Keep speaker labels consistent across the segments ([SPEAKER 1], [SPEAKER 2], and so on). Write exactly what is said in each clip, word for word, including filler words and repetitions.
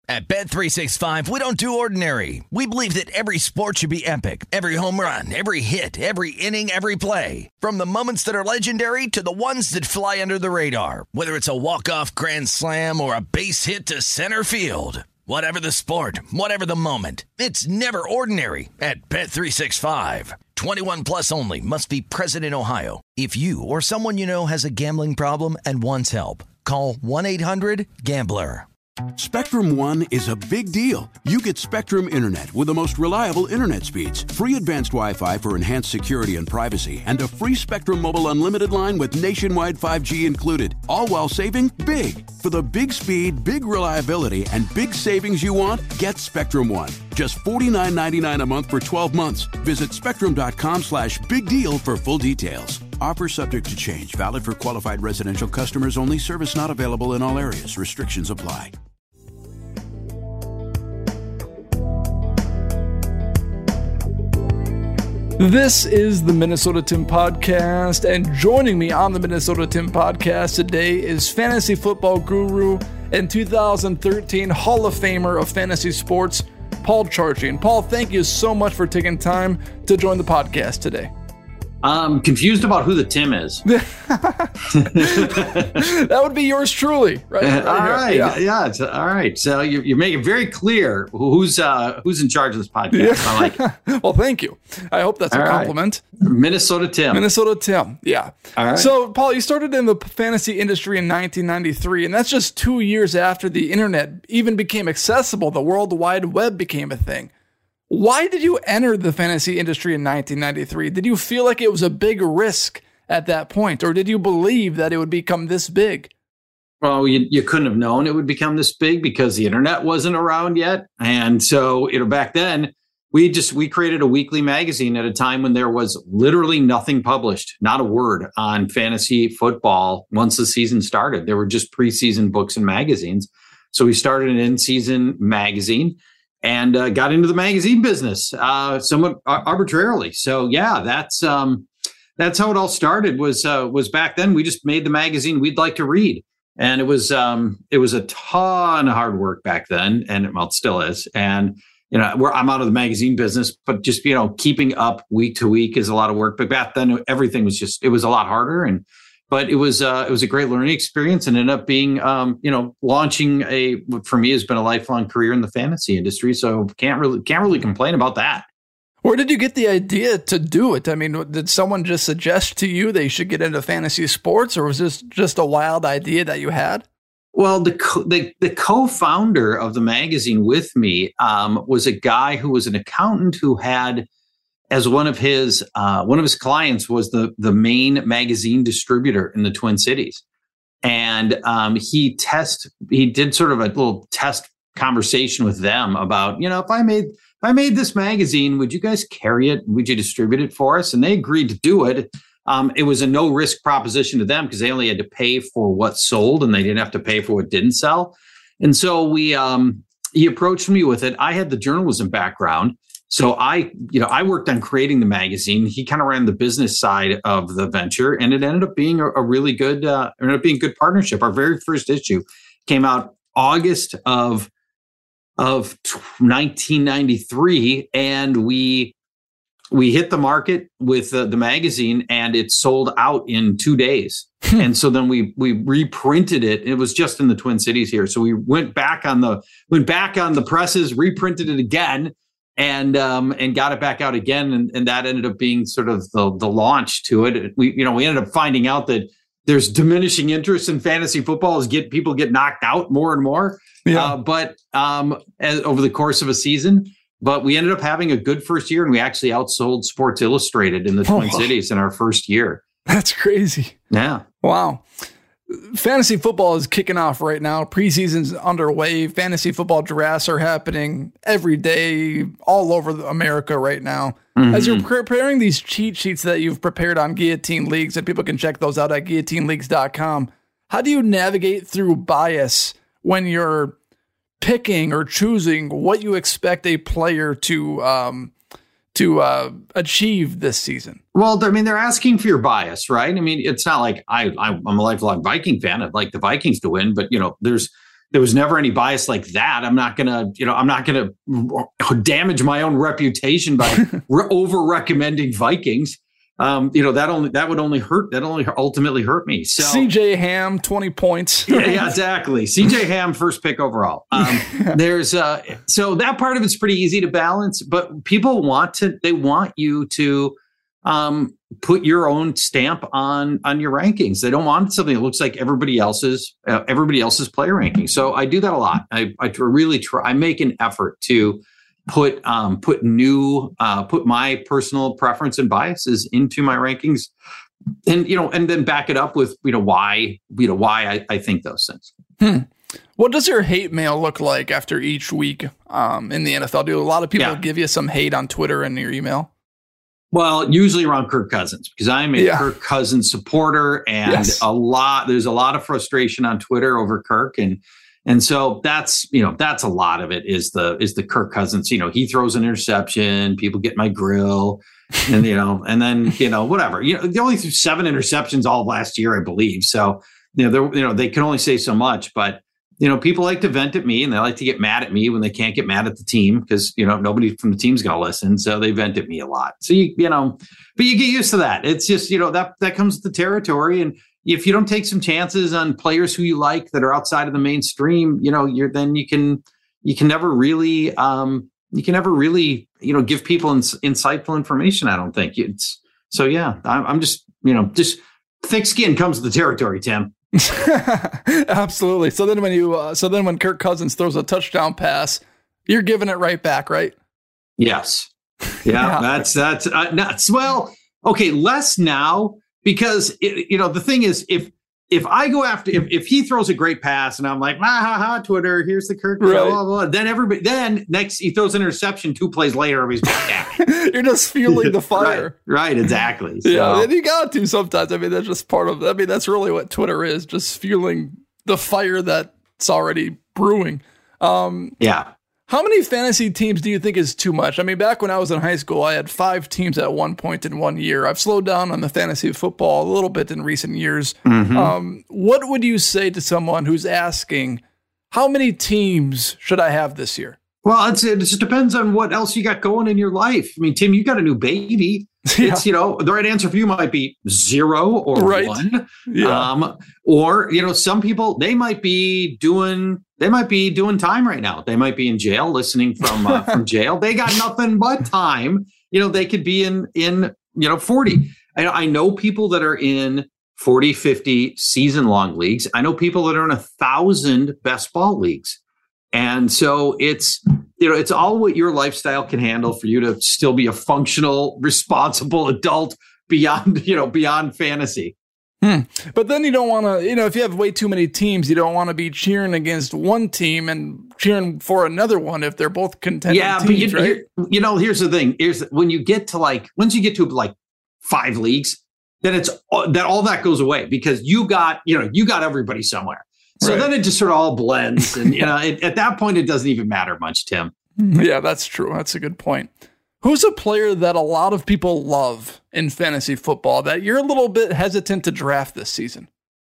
[SPEAKER 1] At Bet three sixty-five, we don't do ordinary. We believe that every sport should be epic. Every home run, every hit, every inning, every play. From the moments that are legendary to the ones that fly under the radar. Whether it's a walk-off grand slam or a base hit to center field. Whatever the sport, whatever the moment. It's never ordinary at Bet three sixty-five. twenty-one plus only. Must be present in Ohio. If you or someone you know has a gambling problem and wants help, call one eight hundred gambler.
[SPEAKER 2] Spectrum One is a big deal. You get Spectrum Internet with the most reliable internet speeds, free advanced Wi-Fi for enhanced security and privacy, and a free Spectrum Mobile Unlimited line with nationwide five G included, all while saving big. For the big speed, big reliability, and big savings you want, get Spectrum One. Just forty-nine ninety-nine a month for twelve months. Visit spectrum.com slash big deal for full details. Offer subject to change. Valid for qualified residential customers only. Service not available in all areas. Restrictions apply.
[SPEAKER 3] This is the Minnesota Tim Podcast, and joining me on the Minnesota Tim Podcast today is fantasy football guru and two thousand thirteen Hall of Famer of fantasy sports, Paul Charchian. Paul, thank you so much for taking time to join the podcast today.
[SPEAKER 4] I'm confused about who the Tim is.
[SPEAKER 3] That would be yours truly, right? right
[SPEAKER 4] all
[SPEAKER 3] here.
[SPEAKER 4] right,
[SPEAKER 3] yeah.
[SPEAKER 4] yeah, it's, all right. So you you make it very clear who's uh, who's in charge of this podcast.
[SPEAKER 3] Yeah.
[SPEAKER 4] I like it.
[SPEAKER 3] Well, thank you. I hope that's
[SPEAKER 4] all
[SPEAKER 3] a
[SPEAKER 4] right.
[SPEAKER 3] compliment.
[SPEAKER 4] Minnesota Tim.
[SPEAKER 3] Minnesota Tim, yeah.
[SPEAKER 4] All right.
[SPEAKER 3] So, Paul, you started in the fantasy industry in nineteen ninety-three, and that's just two years after the internet even became accessible. The World Wide Web became a thing. Why did you enter the fantasy industry in nineteen ninety-three? Did you feel like it was a big risk at that point, or did you believe that it would become this big?
[SPEAKER 4] Well, you, you couldn't have known it would become this big because the internet wasn't around yet. And so, you know, back then we just, we created a weekly magazine at a time when there was literally nothing published, not a word on fantasy football. Once the season started, there were just preseason books and magazines. So we started an in-season magazine and uh, got into the magazine business uh, somewhat arbitrarily. So yeah, that's um, that's how it all started. Was uh, was back then we just made the magazine we'd like to read, and it was um, it was a ton of hard work back then, and well, it still is. And you know, we're, I'm out of the magazine business, but just you know, keeping up week to week is a lot of work. But back then, everything was just it was a lot harder and. But it was uh, it was a great learning experience, and ended up being um, you know launching a for me has been a lifelong career in the fantasy industry. So can't really can't really complain about that.
[SPEAKER 3] Where did you get the idea to do it? I mean, did someone just suggest to you they should get into fantasy sports, or was this just a wild idea that you had?
[SPEAKER 4] Well, the co- the, the co-founder of the magazine with me um, was a guy who was an accountant who had. As one of his uh, one of his clients was the the main magazine distributor in the Twin Cities, and um, he test he did sort of a little test conversation with them about you know if I made if I made this magazine, would you guys carry it? Would you distribute it for us? And they agreed to do it. Um, it was a no risk proposition to them because they only had to pay for what sold and they didn't have to pay for what didn't sell. And so we um, he approached me with it. I had the journalism background. So I, you know, I worked on creating the magazine. He kind of ran the business side of the venture, and it ended up being a, a really good, uh, ended up being a good partnership. Our very first issue came out August of of nineteen ninety-three, and we we hit the market with uh, the magazine, and it sold out in two days. And so then we we reprinted it. It was just in the Twin Cities here, so we went back on the went back on the presses, reprinted it again. And um, and got it back out again, and, and that ended up being sort of the the launch to it. We you know we ended up finding out that there's diminishing interest in fantasy football as get people get knocked out more and more. Yeah. Uh, but um, as, over the course of a season, but we ended up having a good first year, and we actually outsold Sports Illustrated in the Twin oh. Cities in our first year.
[SPEAKER 3] That's crazy.
[SPEAKER 4] Yeah.
[SPEAKER 3] Wow. Fantasy football is kicking off right now. Preseason's underway. Fantasy football drafts are happening every day all over America right now. Mm-hmm. As you're preparing these cheat sheets that you've prepared on Guillotine Leagues, and people can check those out at guillotine leagues dot com, how do you navigate through bias when you're picking or choosing what you expect a player to um, to uh, achieve this season?
[SPEAKER 4] Well, I mean, they're asking for your bias, right? I mean, it's not like I, I I'm a lifelong Viking fan. I'd like the Vikings to win, but you know, there's there was never any bias like that. I'm not going to, you know, I'm not going to damage my own reputation by re- over recommending Vikings. Um, you know, that only, that would only hurt, that only ultimately hurt me. So
[SPEAKER 3] C J Ham, twenty points.
[SPEAKER 4] yeah, yeah, exactly. C J Ham, first pick overall. Um, there's, uh, so that part of it's pretty easy to balance, but people want to, they want you to, um, put your own stamp on, on your rankings. They don't want something that looks like everybody else's, uh, everybody else's player ranking. So I do that a lot. I, I really try, I make an effort to put, um, put new, uh, put my personal preference and biases into my rankings, and, you know, and then back it up with, you know, why, you know, why I, I think those things.
[SPEAKER 3] Hmm. What does your hate mail look like after each week, um, in the N F L? Do a lot of people
[SPEAKER 4] yeah.
[SPEAKER 3] give you some hate on Twitter and your email?
[SPEAKER 4] Well, usually around Kirk Cousins, because I'm a
[SPEAKER 3] yeah.
[SPEAKER 4] Kirk Cousins supporter, and yes. a lot, there's a lot of frustration on Twitter over Kirk. And, and so that's, you know, that's a lot of it is the, is the Kirk Cousins, you know, he throws an interception, people get my grill and, you know, and then, you know, whatever, you know, they only threw seven interceptions all last year, I believe. So, you know, they're, you know, they can only say so much, but, you know, people like to vent at me and they like to get mad at me when they can't get mad at the team because, you know, nobody from the team's going to listen. So they vent at me a lot. So, you, you know, but you get used to that. It's just, you know, that, that comes with the territory. And if you don't take some chances on players who you like that are outside of the mainstream, you know, you're, then you can, you can never really, um, you can never really, you know, give people ins- insightful information. I don't think it's so, yeah, I'm, I'm just, you know, just thick skin comes with the territory, Tim.
[SPEAKER 3] Absolutely. So then when you, uh, so then when Kirk Cousins throws a touchdown pass, you're giving it right back, right?
[SPEAKER 4] Yes. Yeah, yeah. that's, that's uh, nuts. Well, okay. Less now because it, you know, the thing is if, if I go after, if, if he throws a great pass and I'm like, ah, ha, ha, Twitter, here's the Kirk, right. blah, blah, blah, then everybody, then next he throws an interception two plays later, everybody's back at me.
[SPEAKER 3] You're just fueling the fire.
[SPEAKER 4] right, right, exactly. So.
[SPEAKER 3] Yeah, and you got to sometimes. I mean, that's just part of, I mean, that's really what Twitter is, just fueling the fire that's already brewing. Um,
[SPEAKER 4] yeah.
[SPEAKER 3] How many fantasy teams do you think is too much? I mean, back when I was in high school, I had five teams at one point in one year. I've slowed down on the fantasy football a little bit in recent years. Mm-hmm. Um, what would you say to someone who's asking, how many teams should I have this year?
[SPEAKER 4] Well, it's, it just depends on what else you got going in your life. I mean, Tim, you got a new baby.
[SPEAKER 3] Yeah.
[SPEAKER 4] It's, you know, the right answer for you might be zero or
[SPEAKER 3] right.
[SPEAKER 4] one.
[SPEAKER 3] Yeah.
[SPEAKER 4] Um, or, you know, some people, they might be doing, they might be doing time right now. They might be in jail, listening from, uh, from jail. They got nothing but time. You know, they could be in, in, you know, forty. I, I know people that are in forty, fifty season long leagues. I know people that are in a thousand best ball leagues. And so it's, you know, it's all what your lifestyle can handle for you to still be a functional, responsible adult beyond, you know, beyond fantasy.
[SPEAKER 3] Hmm. But then you don't want to, you know, if you have way too many teams, you don't want to be cheering against one team and cheering for another one if they're both contending
[SPEAKER 4] yeah,
[SPEAKER 3] teams,
[SPEAKER 4] but you,
[SPEAKER 3] right?
[SPEAKER 4] you know, here's the thing. Here's when you get to like, once you get to like five leagues, then it's that all that goes away because you got, you know, you got everybody somewhere. So right. then it just sort of all blends. And, you know, it, at that point, it doesn't even matter much, Tim.
[SPEAKER 3] Yeah, that's true. That's a good point. Who's a player that a lot of people love in fantasy football that you're a little bit hesitant to draft this season?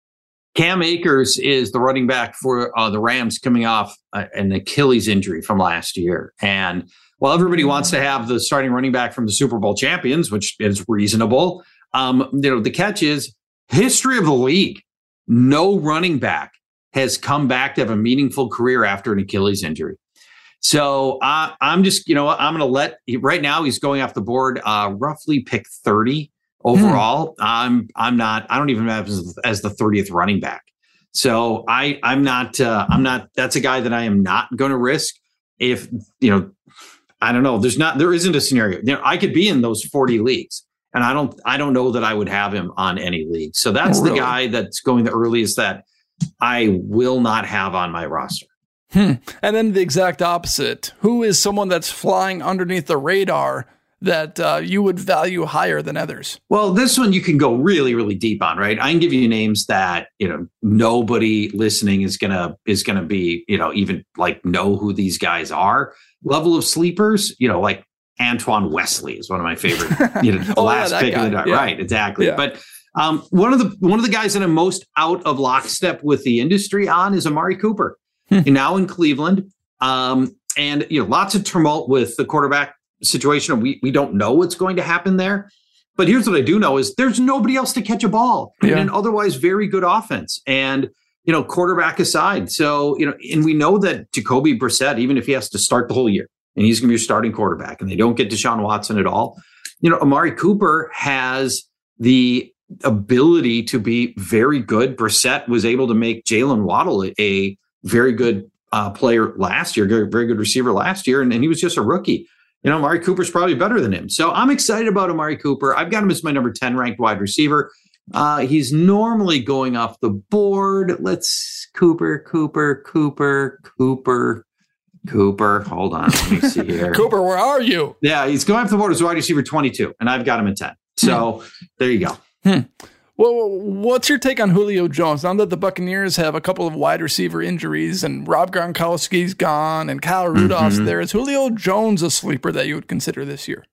[SPEAKER 4] Cam Akers is the running back for uh, the Rams coming off uh, an Achilles injury from last year. And while everybody wants to have the starting running back from the Super Bowl champions, which is reasonable, um, you know, the catch is history of the league. No running back has come back to have a meaningful career after an Achilles injury. So uh, I'm just, you know, I'm going to let, right now he's going off the board, uh, roughly pick thirty overall. Hmm. I'm, I'm not, I don't even have as, as the thirtieth running back. So I, I'm not, uh, I'm not, that's a guy that I am not going to risk if, you know, I don't know, there's not, there isn't a scenario. You know, I could be in those forty leagues and I don't, I don't know that I would have him on any league. So that's oh, really? the guy that's going the earliest that I will not have on my roster.
[SPEAKER 3] Hmm. And then the exact opposite. Who is someone that's flying underneath the radar that uh, you would value higher than others?
[SPEAKER 4] Well, this one you can go really, really deep on, right? I can give you names that, you know, nobody listening is gonna is gonna be, you know, even like know who these guys are. Level of sleepers, you know, like Antoine Wesley is one of my favorite. You know, the
[SPEAKER 3] oh,
[SPEAKER 4] last
[SPEAKER 3] yeah,
[SPEAKER 4] pick
[SPEAKER 3] guy.
[SPEAKER 4] of the
[SPEAKER 3] yeah.
[SPEAKER 4] right, exactly.
[SPEAKER 3] Yeah.
[SPEAKER 4] But um, one of the one of the guys that I'm most out of lockstep with the industry on is Amari Cooper. Hmm. Now in Cleveland. Um, and, you know, lots of tumult with the quarterback situation. We, we don't know what's going to happen there. But here's what I do know is there's nobody else to catch a ball yeah. in an otherwise very good offense. And, you know, quarterback aside. So, you know, and we know that Jacoby Brissett, even if he has to start the whole year and he's going to be your starting quarterback and they don't get Deshaun Watson at all, you know, Amari Cooper has the ability to be very good. Brissett was able to make Jalen Waddle a, a very good uh, player last year, very good receiver last year. And, and he was just a rookie. You know, Amari Cooper's probably better than him. So I'm excited about Amari Cooper. I've got him as my number ten ranked wide receiver. Uh, he's normally going off the board. Let's Cooper, Cooper, Cooper, Cooper, Cooper. Hold on. Let me see here.
[SPEAKER 3] Cooper, where are you?
[SPEAKER 4] Yeah, he's going off the board as wide receiver twenty-two, and I've got him at ten. So hmm. there you go.
[SPEAKER 3] Hmm. Well, what's your take on Julio Jones? Now that the Buccaneers have a couple of wide receiver injuries and Rob Gronkowski's gone and Kyle Rudolph's mm-hmm. there, is Julio Jones a sleeper that you would consider this year?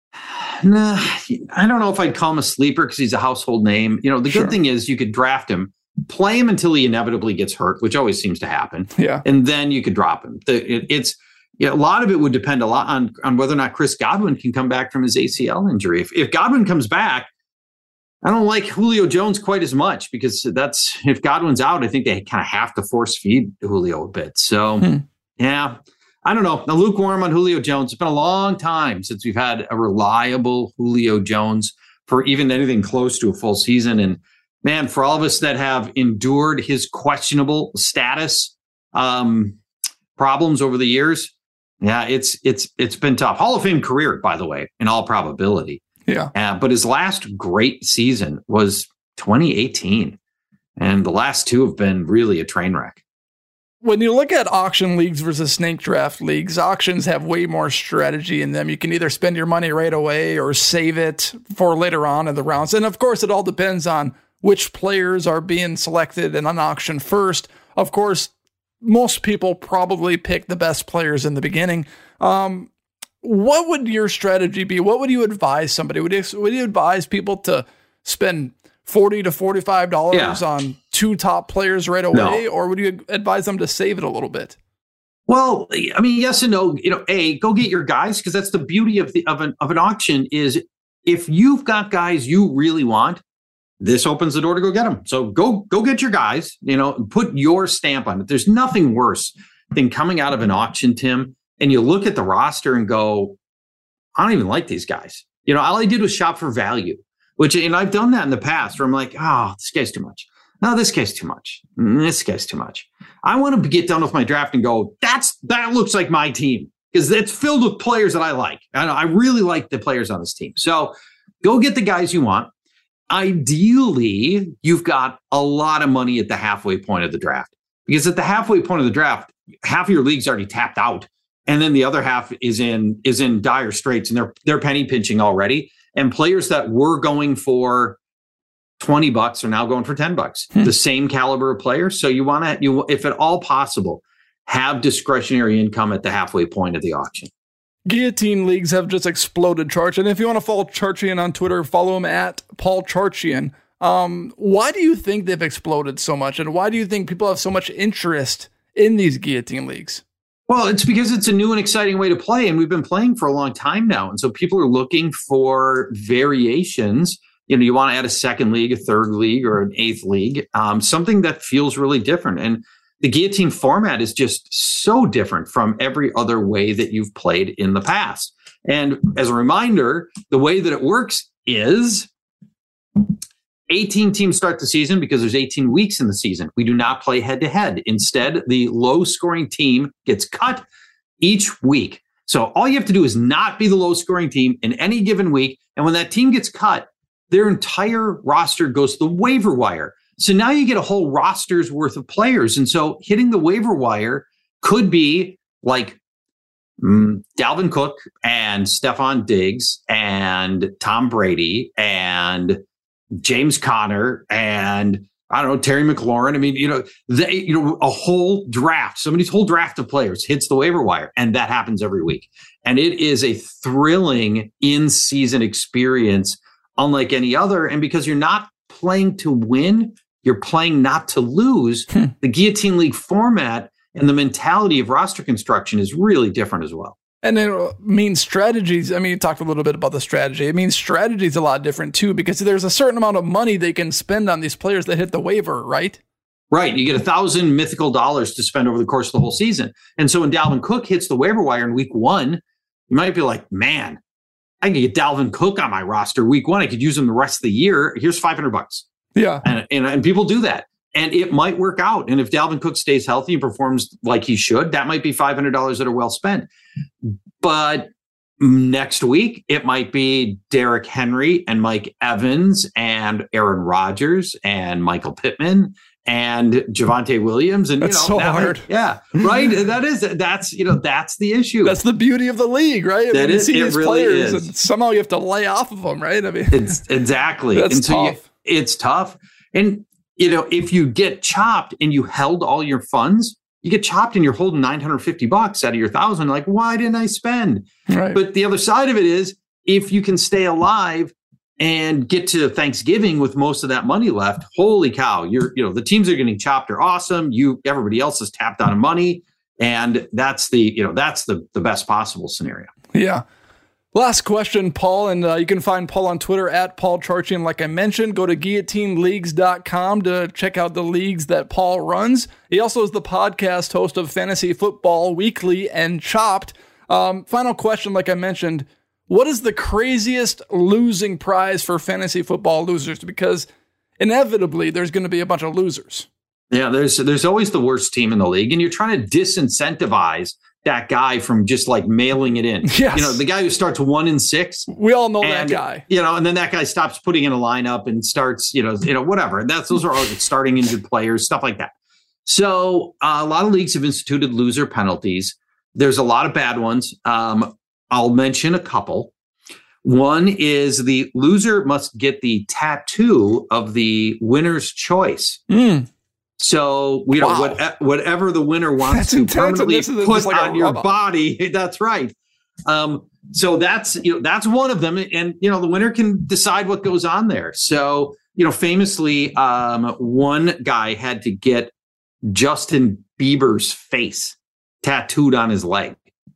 [SPEAKER 4] Nah, I don't know if I'd call him a sleeper because he's a household name. You know, the sure. good thing is you could draft him, play him until he inevitably gets hurt, which always seems to happen.
[SPEAKER 3] Yeah.
[SPEAKER 4] And then you could drop him. The, it, it's you know, a lot of it would depend a lot on, on whether or not Chris Godwin can come back from his A C L injury. If, if Godwin comes back, I don't like Julio Jones quite as much because that's if Godwin's out, I think they kind of have to force feed Julio a bit. So, hmm. yeah, I don't know. Now, lukewarm on Julio Jones. It's been a long time since we've had a reliable Julio Jones for even anything close to a full season. And man, for all of us that have endured his questionable status um, problems over the years, yeah, it's it's it's been tough. Hall of Fame career, by the way, in all probability.
[SPEAKER 3] Yeah.
[SPEAKER 4] Uh, but his last great season was twenty eighteen. And the last two have been really a train wreck.
[SPEAKER 3] When you look at auction leagues versus snake draft leagues, auctions have way more strategy in them. You can either spend your money right away or save it for later on in the rounds. And of course, it all depends on which players are being selected in an auction first. Of course, most people probably pick the best players in the beginning. Um, What would your strategy be? What would you advise somebody? Would you, would you advise people to spend forty to forty-five dollars yeah. on two top players right away? No. Or would you advise them to save it a little bit?
[SPEAKER 4] Well, I mean, yes and no. You know, A, go get your guys, because that's the beauty of the of an of an auction is if you've got guys you really want, this opens the door to go get them. So go go get your guys, you know, put your stamp on it. There's nothing worse than coming out of an auction, Tim, and you look at the roster and go, I don't even like these guys. You know, all I did was shop for value, which, and I've done that in the past where I'm like, oh, this guy's too much. No, this guy's too much. This guy's too much. I want to get done with my draft and go, that's, that looks like my team because it's filled with players that I like. I know I really like the players on this team. So go get the guys you want. Ideally, you've got a lot of money at the halfway point of the draft because at the halfway point of the draft, half of your league's already tapped out. And then the other half is in is in dire straits, and they're they're penny pinching already. And players that were going for twenty bucks are now going for ten bucks. Hmm. The same caliber of players. So you want to, you if at all possible, have discretionary income at the halfway point of the auction.
[SPEAKER 3] Guillotine leagues have just exploded, Charch. And if you want to follow Charchian on Twitter, follow him at Paul Charchian. Um, why do you think they've exploded so much, and why do you think people have so much interest in these guillotine leagues?
[SPEAKER 4] Well, it's because it's a new and exciting way to play, and we've been playing for a long time now. And so people are looking for variations. You know, you want to add a second league, a third league, or an eighth league, um, something that feels really different. And the guillotine format is just so different from every other way that you've played in the past. And as a reminder, the way that it works is eighteen teams start the season because there's eighteen weeks in the season. We do not play head to head. Instead, the low scoring team gets cut each week. So all you have to do is not be the low scoring team in any given week. And when that team gets cut, their entire roster goes to the waiver wire. So now you get a whole roster's worth of players. And so hitting the waiver wire could be like mm, Dalvin Cook and Stephon Diggs and Tom Brady and James Conner and I don't know, Terry McLaurin. I mean, you know, they, you know, a whole draft, somebody's whole draft of players hits the waiver wire, and that happens every week. And it is a thrilling in-season experience unlike any other. And because you're not playing to win, you're playing not to lose. Hmm. The Guillotine League format And the mentality of roster construction is really different as well.
[SPEAKER 3] And it means strategies. I mean, you talked a little bit about the strategy. It means strategy is a lot different too, because there's a certain amount of money they can spend on these players that hit the waiver, right?
[SPEAKER 4] Right. You get a thousand mythical dollars to spend over the course of the whole season. And so when Dalvin Cook hits the waiver wire in week one, you might be like, man, I can get Dalvin Cook on my roster week one. I could use him the rest of the year. Here's five hundred bucks.
[SPEAKER 3] Yeah.
[SPEAKER 4] And, and, and people do that. And it might work out. And if Dalvin Cook stays healthy and performs like he should, that might be five hundred dollars that are well spent. But next week, it might be Derrick Henry and Mike Evans and Aaron Rodgers and Michael Pittman and Javonte Williams. And
[SPEAKER 3] that's
[SPEAKER 4] you know,
[SPEAKER 3] so
[SPEAKER 4] that
[SPEAKER 3] hard.
[SPEAKER 4] Might, yeah, right. That is, that's, you know, that's the issue.
[SPEAKER 3] That's the beauty of the league, right? I
[SPEAKER 4] that
[SPEAKER 3] mean,
[SPEAKER 4] is,
[SPEAKER 3] you see
[SPEAKER 4] it
[SPEAKER 3] these
[SPEAKER 4] really
[SPEAKER 3] players
[SPEAKER 4] is.
[SPEAKER 3] And somehow you have to lay off of them, right? I mean,
[SPEAKER 4] it's exactly.
[SPEAKER 3] That's
[SPEAKER 4] and so
[SPEAKER 3] tough.
[SPEAKER 4] You, it's tough. And, you know, if you get chopped and you held all your funds, you get chopped and you're holding nine hundred fifty bucks out of your thousand. Like, why didn't I spend?
[SPEAKER 3] Right.
[SPEAKER 4] But the other side of it is, if you can stay alive and get to Thanksgiving with most of that money left, holy cow, you're, you know, the teams that are getting chopped are awesome. You, everybody else is tapped out of money. And that's the, you know, that's the, the best possible scenario.
[SPEAKER 3] Yeah. Last question, Paul, and uh, you can find Paul on Twitter at Paul Charchian. Like I mentioned, go to guillotine leagues dot com to check out the leagues that Paul runs. He also is the podcast host of Fantasy Football Weekly and Chopped. Um, final question, like I mentioned, what is the craziest losing prize for fantasy football losers? Because inevitably there's going to be a bunch of losers.
[SPEAKER 4] Yeah, there's there's always the worst team in the league, and you're trying to disincentivize that guy from just like mailing it in.
[SPEAKER 3] Yes.
[SPEAKER 4] You know, the guy who starts one in six.
[SPEAKER 3] We all know
[SPEAKER 4] and,
[SPEAKER 3] that guy.
[SPEAKER 4] You know, and then that guy stops putting in a lineup and starts, you know, you know, whatever. That's those are all starting injured players, stuff like that. So uh, a lot of leagues have instituted loser penalties. There's a lot of bad ones. Um, I'll mention a couple. One is the loser must get the tattoo of the winner's choice.
[SPEAKER 3] Mm.
[SPEAKER 4] So, you know,
[SPEAKER 3] Wow.
[SPEAKER 4] what, whatever the winner wants
[SPEAKER 3] That's
[SPEAKER 4] to
[SPEAKER 3] intense, and
[SPEAKER 4] permanently
[SPEAKER 3] this is
[SPEAKER 4] put
[SPEAKER 3] just like a
[SPEAKER 4] on your
[SPEAKER 3] rub-off.
[SPEAKER 4] body. That's right. Um, so that's, you know, that's one of them. And, you know, the winner can decide what goes on there. So, you know, famously, um, one guy had to get Justin Bieber's face tattooed on his leg.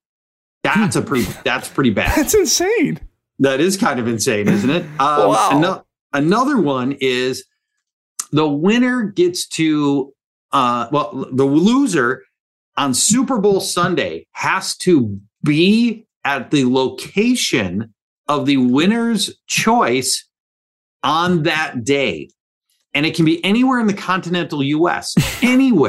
[SPEAKER 4] That's a pretty, that's pretty bad.
[SPEAKER 3] That's insane.
[SPEAKER 4] That is kind of insane, isn't it? Um,
[SPEAKER 3] Wow.
[SPEAKER 4] ano- another one is the winner gets to, uh, well, the loser on Super Bowl Sunday has to be at the location of the winner's choice on that day. And it can be anywhere in the continental U S, anywhere.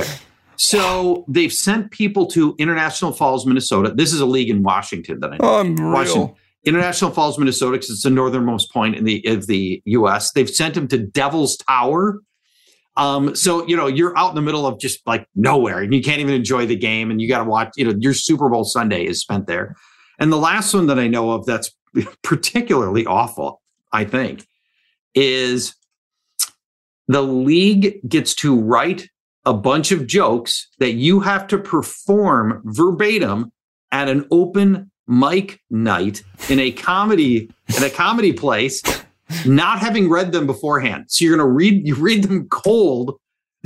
[SPEAKER 4] So they've sent people to International Falls, Minnesota. This is a league in Washington that I know.
[SPEAKER 3] Unreal.
[SPEAKER 4] Washington. International Falls, Minnesota, because it's the northernmost point in the of the U S. They've sent him to Devil's Tower. Um, so, you know, you're out in the middle of just like nowhere and you can't even enjoy the game and you got to watch, you know, your Super Bowl Sunday is spent there. And the last one that I know of that's particularly awful, I think, is the league gets to write a bunch of jokes that you have to perform verbatim at an open mic night in a comedy in a comedy place, not having read them beforehand. So you're going to read you read them cold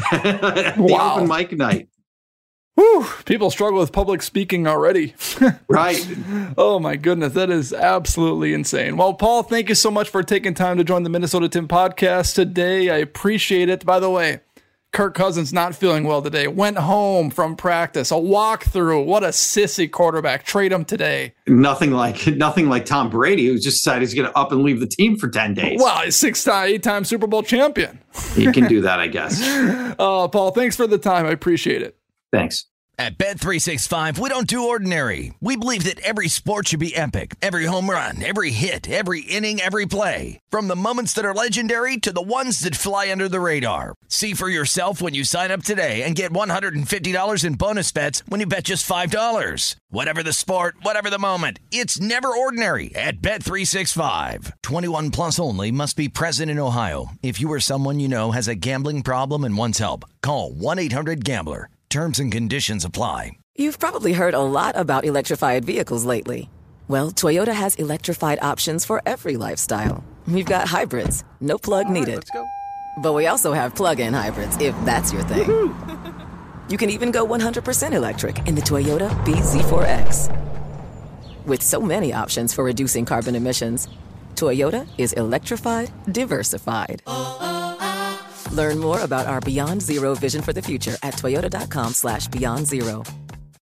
[SPEAKER 4] at the
[SPEAKER 3] Wow.
[SPEAKER 4] open mic night.
[SPEAKER 3] Whew, people struggle with public speaking already.
[SPEAKER 4] Right.
[SPEAKER 3] Oh my goodness, that is absolutely insane. Well, Paul, thank you so much for taking time to join the Minnesota Tim podcast today. I appreciate it. By the way, Kirk Cousins not feeling well today. Went home from practice, a walkthrough. What a sissy quarterback. Trade him today.
[SPEAKER 4] Nothing like nothing like Tom Brady, who's just decided he's going to up and leave the team for ten days.
[SPEAKER 3] Well, he's six-time, eight-time Super Bowl champion.
[SPEAKER 4] He can do that, I guess.
[SPEAKER 3] Uh, Paul, thanks for the time. I appreciate it.
[SPEAKER 4] Thanks.
[SPEAKER 1] At Bet three sixty-five, we don't do ordinary. We believe that every sport should be epic. Every home run, every hit, every inning, every play. From the moments that are legendary to the ones that fly under the radar. See for yourself when you sign up today and get one hundred fifty dollars in bonus bets when you bet just five dollars. Whatever the sport, whatever the moment, it's never ordinary at Bet three sixty-five. twenty-one plus only. Must be present in Ohio. If you or someone you know has a gambling problem and wants help, call one eight hundred gambler. Terms and conditions apply.
[SPEAKER 5] You've probably heard a lot about electrified vehicles lately. Well, Toyota has electrified options for every lifestyle. We've got hybrids, no plug needed.
[SPEAKER 3] Let's go.
[SPEAKER 5] But we also have plug-in hybrids, if that's your thing. You can even go one hundred percent electric in the Toyota B Z four X. With so many options for reducing carbon emissions, Toyota is electrified, diversified. Learn more about our Beyond Zero vision for the future at toyota.com slash beyond zero.